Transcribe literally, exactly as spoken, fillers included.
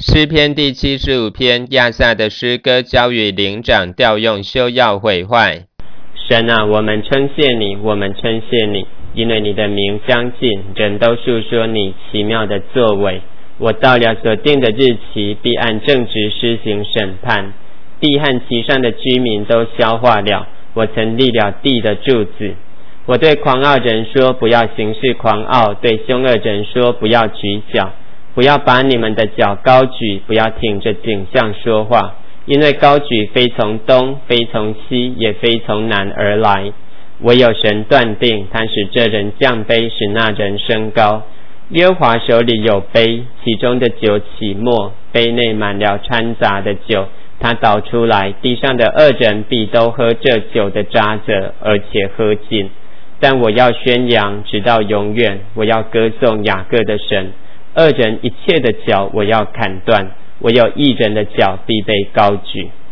诗篇第七十五篇，亚萨的诗歌交与灵长调用，休要毁坏。 神啊，我们称谢你，我们称谢你，因为你的名将近，人都述说你奇妙的作为。我到了所定的日期，必按正直施行审判，地和其上的居民都消化了。我曾立了地的柱子。我对狂傲人说，不要行事狂傲；对凶恶人说，不要举脚。不要把你们的脚高举，不要挺着颈项说话，因为高举非从东，非从西，也非从南而来。唯有神断定，他使这人降卑，使那人升高。耶和华手里有杯，其中的酒起沫，杯内满了掺杂的酒，他倒出来，地上的恶人必都喝这酒的渣滓，而且喝尽。但我要宣扬直到永远，我要歌颂雅各的神。恶人一切的脚我要砍断，唯有义人的脚必被高举。